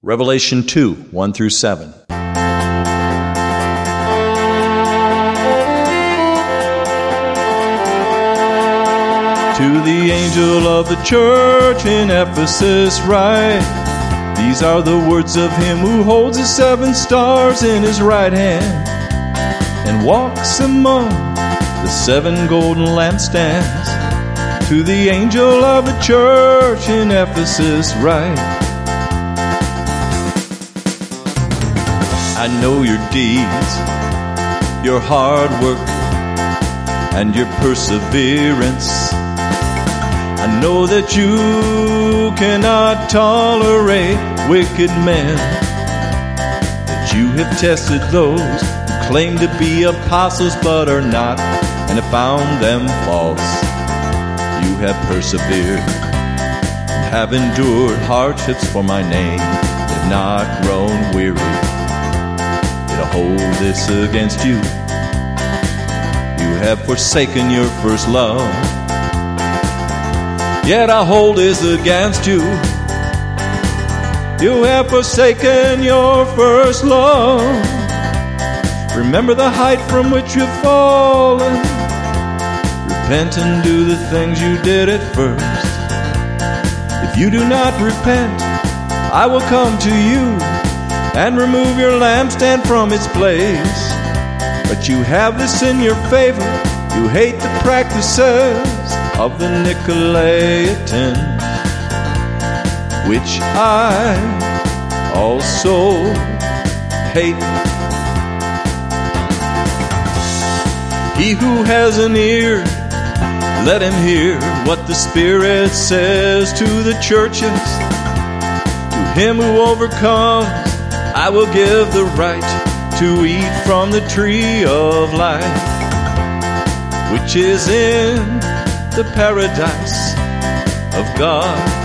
Revelation 2, 1 through 7. To the angel of the church in Ephesus write, these are the words of him who holds the 7 stars in his right hand and walks among the 7 golden lampstands. To the angel of the church in Ephesus write, I know your deeds, your hard work, and your perseverance. I know that you cannot tolerate wicked men, that you have tested those who claim to be apostles but are not, and have found them false. You have persevered and have endured hardships for my name, have not grown weary. Yet I hold this against you. You have forsaken your first love. Yet I hold this against you. You have forsaken your first love. Remember the height from which you've fallen. Repent and do the things you did at first. If you do not repent, I will come to you and remove your lampstand from its place. But you have this in your favor, you hate the practices of the Nicolaitans, which I also hate. He who has an ear, let him hear what the Spirit says to the churches. To him who overcomes, I will give the right to eat from the tree of life, which is in the paradise of God.